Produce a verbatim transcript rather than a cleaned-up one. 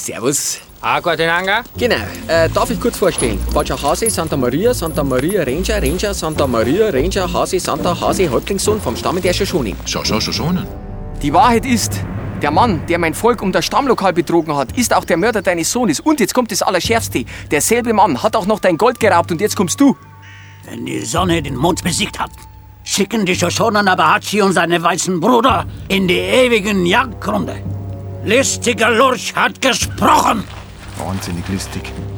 Servus. Ah, guten Anga. Genau, äh, darf ich kurz vorstellen? Falscher Hase, Santa Maria, Santa Maria, Ranger, Ranger, Santa Maria, Ranger, Hase, Santa, Hase, Häuptlingssohn vom Stamme der Shoshonen. Schau, schau, Shoshonen. Die Wahrheit ist, der Mann, der mein Volk um das Stammlokal betrogen hat, ist auch der Mörder deines Sohnes. Und jetzt kommt das Allerschärfste. Derselbe Mann hat auch noch dein Gold geraubt und jetzt kommst du. Wenn die Sonne den Mond besiegt hat, schicken die Shoshonen Abahachi und seine weißen Bruder in die ewigen Jagdgründe. Listiger Lurch hat gesprochen. Wahnsinnig listig.